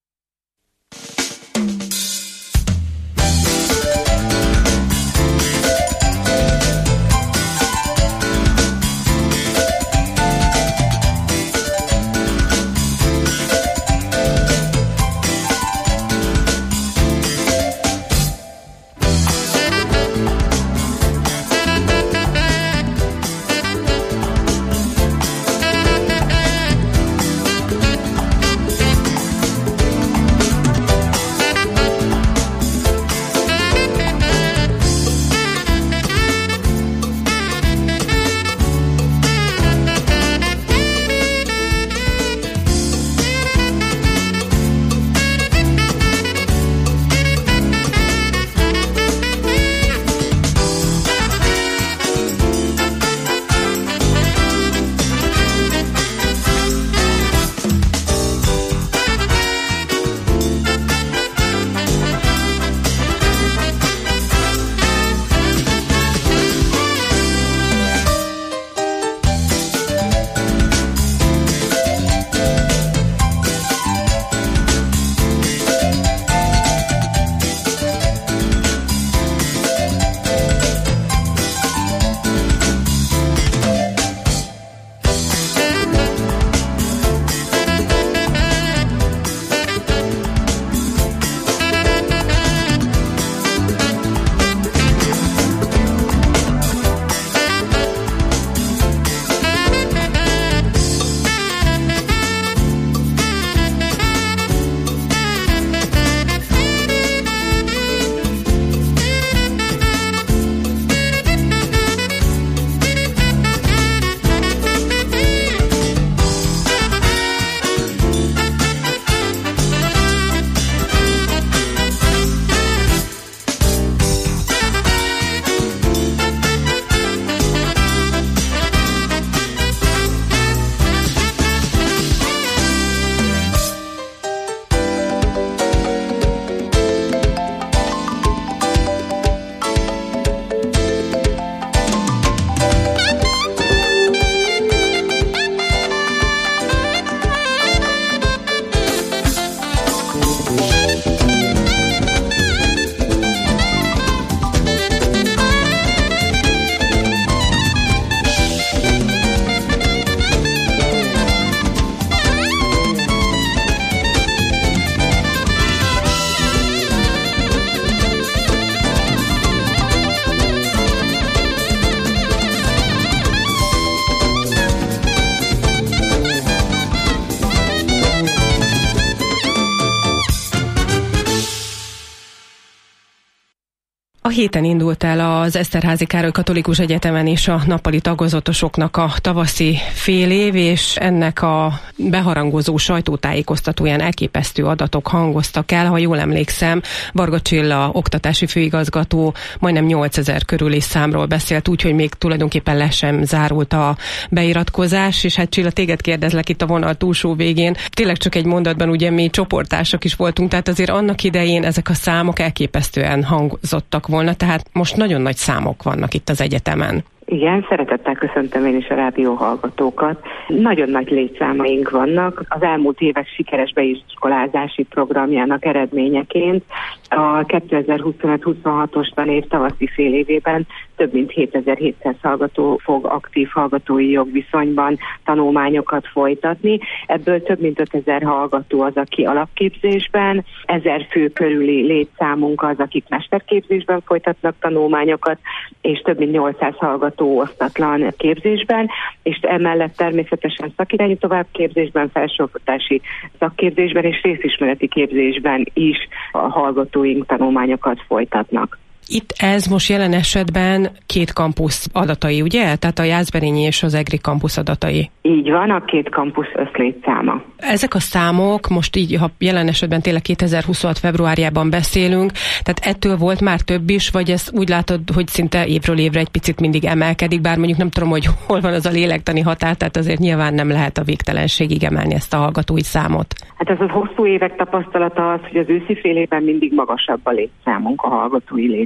A héten indult el az Eszterházy Károly Katolikus Egyetemen is a nappali tagozatosoknak a tavaszi félév, és ennek a beharangozó sajtótájékoztatóján elképesztő adatok hangoztak el. Ha jól emlékszem, Varga Csilla oktatási főigazgató majdnem 8000 körüli számról beszélt, úgyhogy még tulajdonképpen le sem zárult a beiratkozás, és hát Csilla, téged kérdezlek itt a vonal túlsó végén. Tényleg csak egy mondatban, ugye mi csoporttársak is voltunk, tehát azért annak idején ezek a számok elképesztően hangzottak volna, tehát most nagyon nagy számok vannak itt az egyetemen. Igen, szeretettel köszöntöm én is a rádió hallgatókat. Nagyon nagy létszámaink vannak. Az elmúlt évek sikeres beiskolázási programjának eredményeként a 2025-26-os tanév tavaszi fél évében több mint 7700 hallgató fog aktív hallgatói jogviszonyban tanulmányokat folytatni. Ebből több mint 5000 hallgató az, aki alapképzésben, 1000 fő körüli létszámunk az, akik mesterképzésben folytatnak tanulmányokat, és több mint 800 hallgató osztatlan képzésben, és emellett természetesen szakirányú továbbképzésben, felsőoktatási szakképzésben és részismereti képzésben is a hallgatóink tanulmányokat folytatnak. Itt ez most jelen esetben két kampusz adatai, ugye? Tehát a Jászberényi és az EGRI kampusz adatai. Így van, a két kampusz összlétszáma. Ezek a számok most így, ha jelen esetben tényleg 2026 februárjában beszélünk, tehát ettől volt már több is, vagy ezt úgy látod, hogy szinte évről évre egy picit mindig emelkedik, bár mondjuk nem tudom, hogy hol van az a lélektani határ, tehát azért nyilván nem lehet a végtelenségig emelni ezt a hallgatói számot. Hát ez a hosszú évek tapasztalata az, hogy az őszi fél évben mindig magasabb a létszámunk, a hallgatói létszám.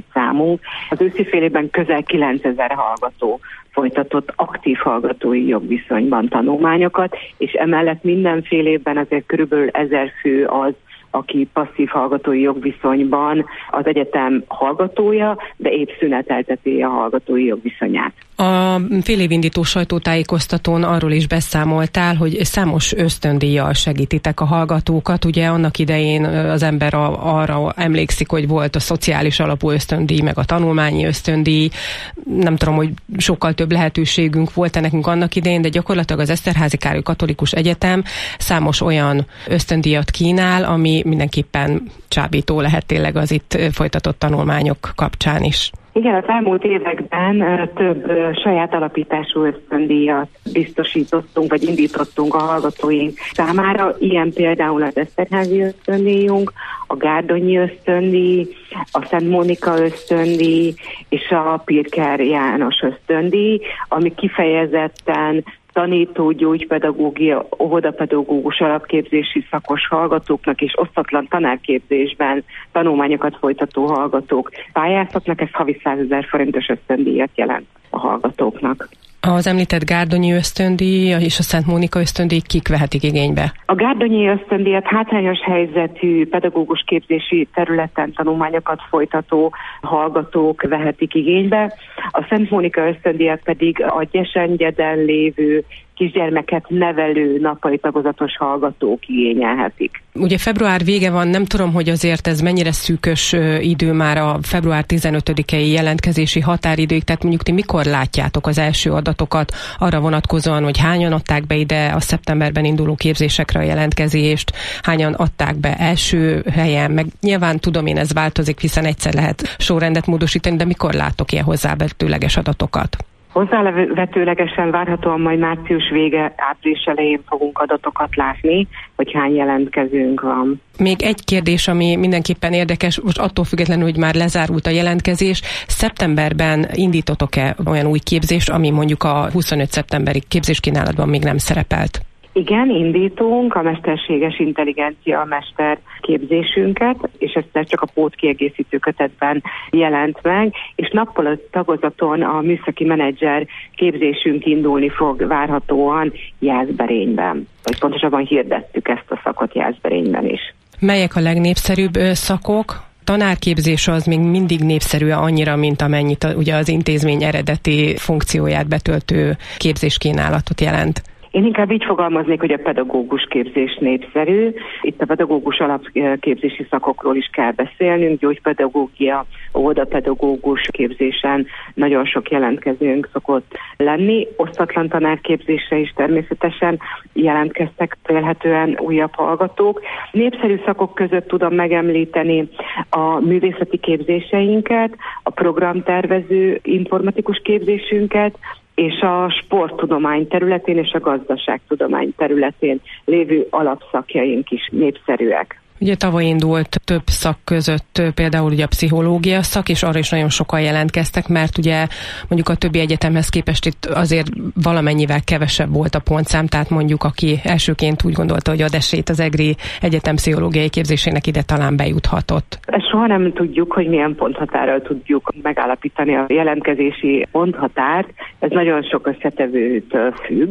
létszámunk. Az őszi fél évben közel 9000 hallgató folytatott aktív hallgatói jogviszonyban tanulmányokat, és emellett minden fél évben azért körülbelül 1000 fő az, aki passzív hallgatói jogviszonyban az egyetem hallgatója, de épp szünetelteti a hallgatói jogviszonyát. A félévindító sajtótájékoztatón arról is beszámoltál, hogy számos ösztöndíjjal segítitek a hallgatókat. Ugye annak idején az ember arra emlékszik, hogy volt a szociális alapú ösztöndíj, meg a tanulmányi ösztöndíj. Nem tudom, hogy sokkal több lehetőségünk volt nekünk annak idején, de gyakorlatilag az Eszterházy Károly Katolikus Egyetem számos olyan ösztöndíjat kínál, ami mindenképpen csábító lehet tényleg az itt folytatott tanulmányok kapcsán is. Igen, az elmúlt években több saját alapítású ösztöndíjat biztosítottunk, vagy indítottunk a hallgatóink számára. Ilyen például az Eszterházy ösztöndíjunk, a Gárdonyi ösztöndíj, a Szent Mónika ösztöndíj és a Pirker János ösztöndíj, ami kifejezetten tanító, gyógypedagógia, óvodapedagógus alapképzési szakos hallgatóknak és osztatlan tanárképzésben tanulmányokat folytató hallgatók pályázhatnak, ez havi 100 000 forintos ösztöndíjat jelent a hallgatóknak. Az említett Gárdonyi ösztöndíj és a Szent Mónika ösztöndíj kik vehetik igénybe? A Gárdonyi ösztöndíjat hátrányos helyzetű pedagógus képzési területen tanulmányokat folytató hallgatók vehetik igénybe. A Szent Mónika ösztöndíjat pedig a Gyesengyeden lévő kisgyermeket nevelő nappali tagozatos hallgatók igényelhetik. Ugye február vége van, nem tudom, hogy azért ez mennyire szűkös idő már a február 15-i jelentkezési határidőig, tehát mondjuk ti mikor látjátok az első adatokat arra vonatkozóan, hogy hányan adták be ide a szeptemberben induló képzésekre a jelentkezést, hányan adták be első helyen, meg nyilván tudom én ez változik, hiszen egyszer lehet sorrendet módosítani, de mikor látok ilyen hozzávetőleges adatokat? Hozzávetőlegesen várhatóan majd március vége, április elején fogunk adatokat látni, hogy hány jelentkezőnk van. Még egy kérdés, ami mindenképpen érdekes, most attól függetlenül, hogy már lezárult a jelentkezés, szeptemberben indítotok-e olyan új képzést, ami mondjuk a 25 szeptemberi képzéskínálatban még nem szerepelt? Igen, indítunk a mesterséges intelligencia mester képzésünket, és ez csak a pótkiegészítő kötetben jelent meg, és nappal tagozaton a műszaki menedzser képzésünk indulni fog várhatóan Jászberényben. Vagy pontosabban hirdettük ezt a szakot Jászberényben is. Melyek a legnépszerűbb szakok? Tanárképzés az még mindig népszerű annyira, mint amennyit ugye az intézmény eredeti funkcióját betöltő képzéskínálatot jelent. Én inkább így fogalmaznék, hogy a pedagógus képzés népszerű. Itt a pedagógus alapképzési szakokról is kell beszélnünk, gyógypedagógia, óvodapedagógus képzésen nagyon sok jelentkezőnk szokott lenni. Osztatlan tanárképzésre is természetesen jelentkeztek vélhetően újabb hallgatók. Népszerű szakok között tudom megemlíteni a művészeti képzéseinket, a programtervező informatikus képzésünket, és a sporttudomány területén és a gazdaságtudomány területén lévő alapszakjaink is népszerűek. Ugye tavaly indult több szak között például ugye a pszichológia szak, és arra is nagyon sokan jelentkeztek, mert ugye mondjuk a többi egyetemhez képest itt azért valamennyivel kevesebb volt a pontszám, tehát mondjuk aki elsőként úgy gondolta, hogy ad esélyt az EGRI Egyetem pszichológiai képzésének ide talán bejuthatott. Ezt soha nem tudjuk, hogy milyen ponthatárral tudjuk megállapítani a jelentkezési ponthatárt. Ez nagyon sok összetevőtől függ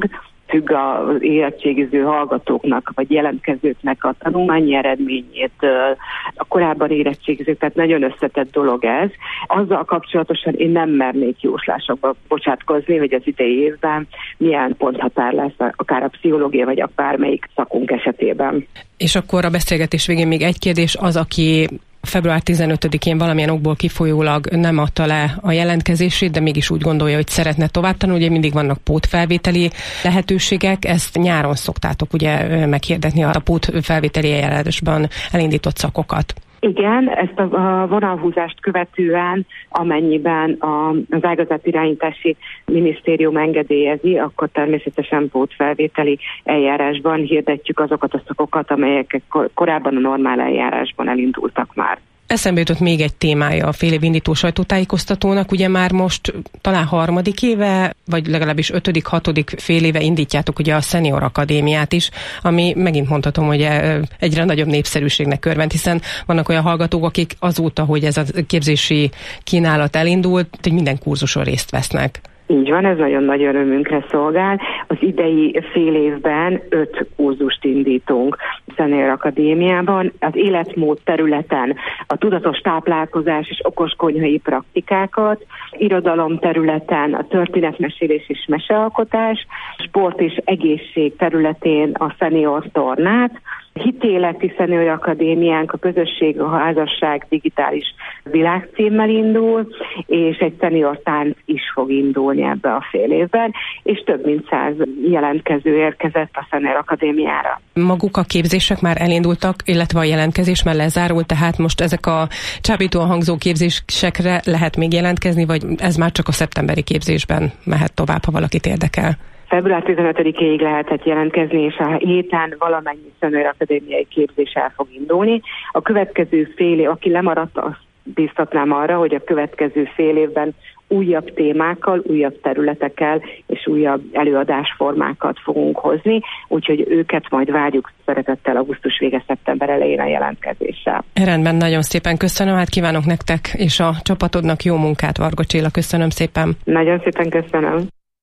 az érettségiző hallgatóknak, vagy jelentkezőknek a tanulmányi eredményétől, a korábban érettségizők, tehát nagyon összetett dolog ez. Azzal kapcsolatosan én nem mernék jóslásokba bocsátkozni, hogy az idei évben milyen ponthatár lesz, akár a pszichológia, vagy a bármelyik szakunk esetében. És akkor a beszélgetés végén még egy kérdés, az, aki február 15-én valamilyen okból kifolyólag nem adta le a jelentkezését, de mégis úgy gondolja, hogy szeretne tovább tanulni, ugye mindig vannak pótfelvételi lehetőségek, ezt nyáron szoktátok ugye meghirdetni a pótfelvételi eljárásban elindított szakokat. Igen, ezt a vonalhúzást követően, amennyiben az ágazatirányítási minisztérium engedélyezi, akkor természetesen pótfelvételi eljárásban hirdetjük azokat a szakokat, amelyek korábban a normál eljárásban elindultak már. eszembe jutott még egy témája a félév indító sajtótájékoztatónak. Ugye már most talán 3. éve, vagy legalábbis 5.-6. fél éve indítjátok ugye a Senior Akadémiát is, ami megint mondhatom, hogy egyre nagyobb népszerűségnek örvend, hiszen vannak olyan hallgatók, akik azóta, hogy ez a képzési kínálat elindult, hogy minden kurzuson részt vesznek. Így van, ez nagyon nagy örömünkre szolgál. Az idei fél évben 5 kurzust indítunk a Senior Akadémiában. Az életmód területen a tudatos táplálkozás és okos konyhai praktikákat, irodalom területen a történetmesélés és mesealkotás, sport és egészség területén a Senior Tornát, hitéleti Senior Akadémiánk a közösség, a házasság digitális világcímmel indul, és egy senior tánc is fog indulni ebbe a fél évben, és több mint 100 jelentkező érkezett a Senior Akadémiára. Maguk a képzések már elindultak, illetve a jelentkezés már lezárult, tehát most ezek a csábítóan hangzó képzésekre lehet még jelentkezni, vagy ez már csak a szeptemberi képzésben mehet tovább, ha valakit érdekel? Február 15-ig lehetett jelentkezni, és a héten valamennyi Senior Akadémiai képzés el fog indulni. A következő fél év, aki lemaradt, azt biztatnám arra, hogy a következő fél évben újabb témákkal, újabb területekkel és újabb előadásformákat fogunk hozni, úgyhogy őket majd várjuk szeretettel augusztus vége, szeptember elején a jelentkezéssel. Rendben, nagyon szépen köszönöm, hát kívánok nektek és a csapatodnak jó munkát, Varga Csilla, köszönöm szépen. Nagyon szépen köszönöm.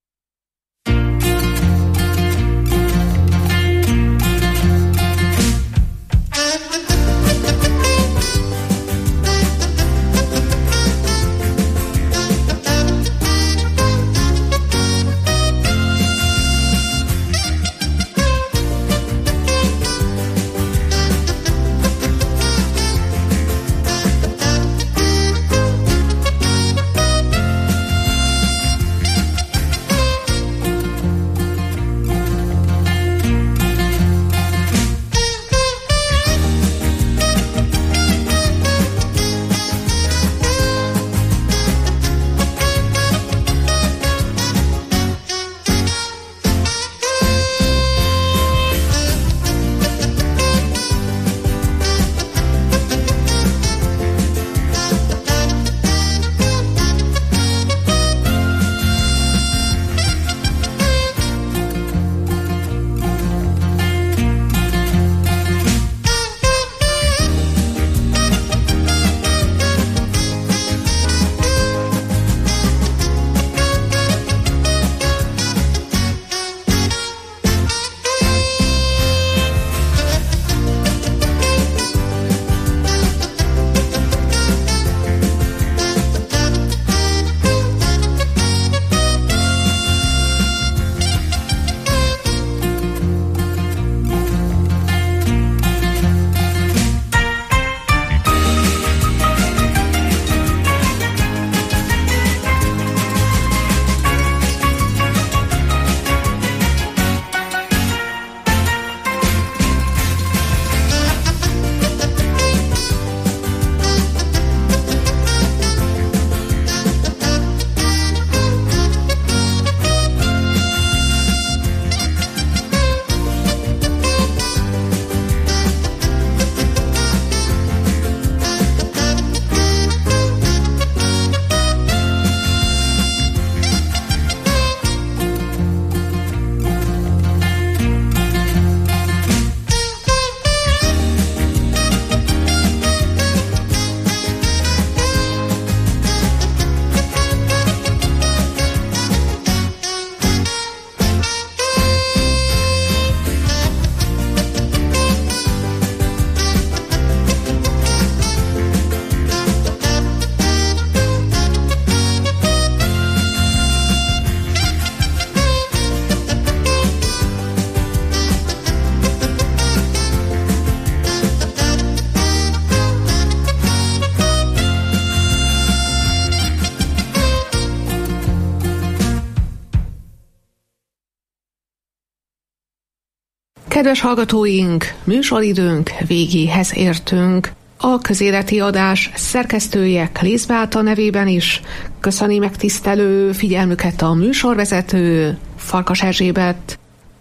Kedves hallgatóink, műsoridőnk végéhez értünk. A közéleti adás szerkesztője Klész Beáta nevében is köszöni megtisztelő figyelmüket a műsorvezető Farkas Erzsébet.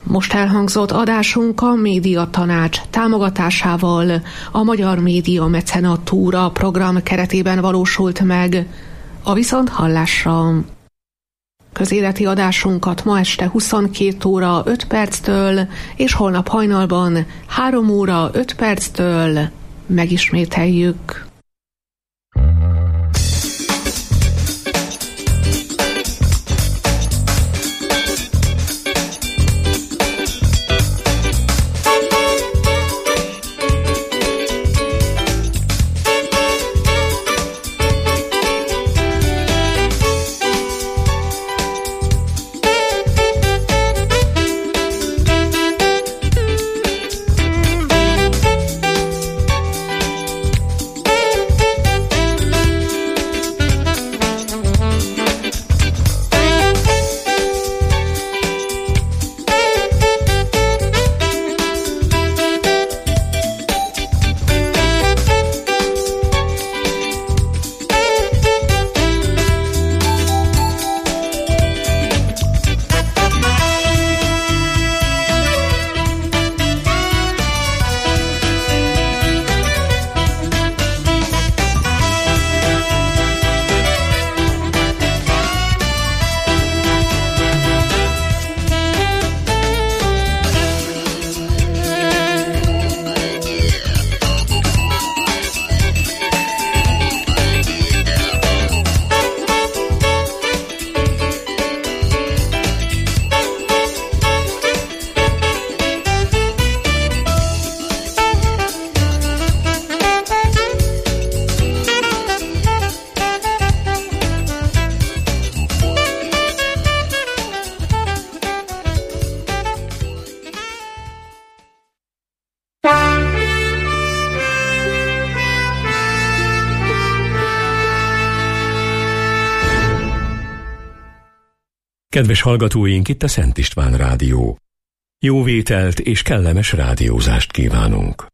Most elhangzott adásunk a Média Tanács támogatásával a Magyar Média Mecenatúra program keretében valósult meg. A viszonthallásra! Közéleti adásunkat ma este 22 óra 5 perctől és holnap hajnalban 3 óra 5 perctől megismételjük. Kedves hallgatóink, itt a Szent István Rádió. Jó vételt és kellemes rádiózást kívánunk.